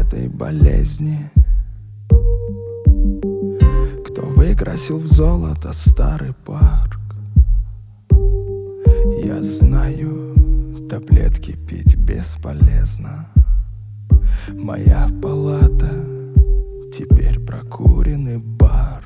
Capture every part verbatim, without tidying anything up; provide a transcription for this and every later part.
этой болезни? Кто выкрасил в золото старый парк? Я знаю, таблетки пить бесполезно. Моя палата теперь прокуренный бар.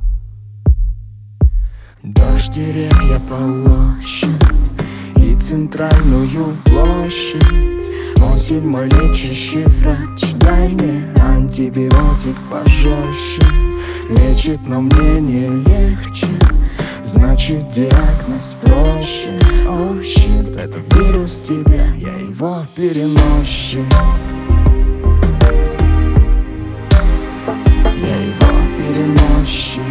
Дождь деревья полощет и центральную площадь. Осень мой лечащий врач, дай мне антибиотик пожестче. Лечит, но мне не легче, значит диагноз проще. Оу, oh, щит, это вирус тебя, я его переносчик. Я его переносчик.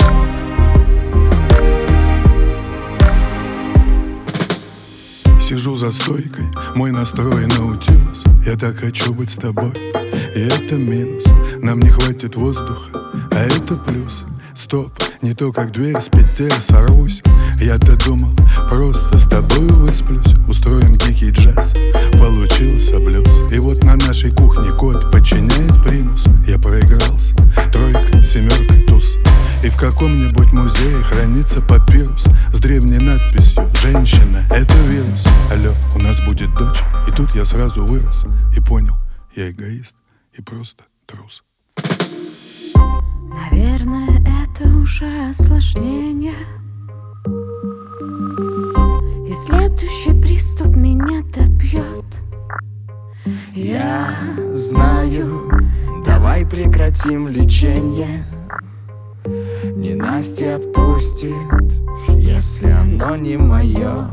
Сижу за стойкой, мой настрой наутилус. Я так хочу быть с тобой, и это минус. Нам не хватит воздуха, а это плюс. Стоп, не то как дверь с петель сорвусь. Я-то думал, просто с тобой высплюсь. Устроим дикий джаз, получился блюз. И вот на нашей кухне кот подчиняет примус. Я проигрался, тройка, семерка, туз. И в каком-нибудь музее хранится папирус с древней надписью «Женщина, это вирус». Алло, у нас будет дочь. И тут я сразу вырос и понял, я эгоист и просто трус. Наверное, это уже осложнение, и следующий приступ меня добьет. Я знаю, давай прекратим лечение. Ненастье отпустит, если оно не мое.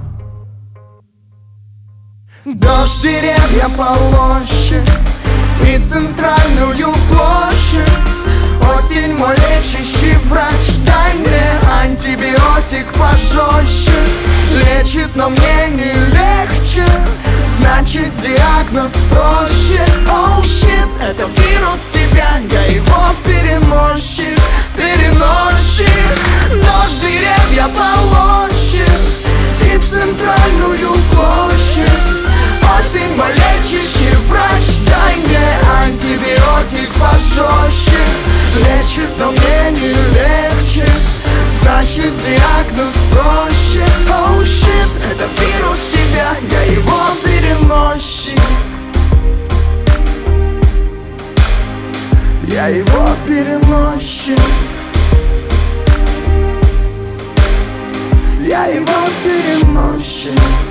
Дождь деревья полощет и центральную площадь. Осень мой лечащий врач, дай мне антибиотик пожестче. Лечит, но мне не легче, значит диагноз проще. Оу, oh, щит, это вирус тебя, я его переносчик. Переносчик. Дождь деревья полощет и центральную площадь. Осень мой лечащий врач, дай мне антибиотик пожестче. Лечит, но мне не легче, значит диагноз проще. Оу, oh, щит, это вирус тебя, я его переносчик. Я его переносчик. Я его переносчик.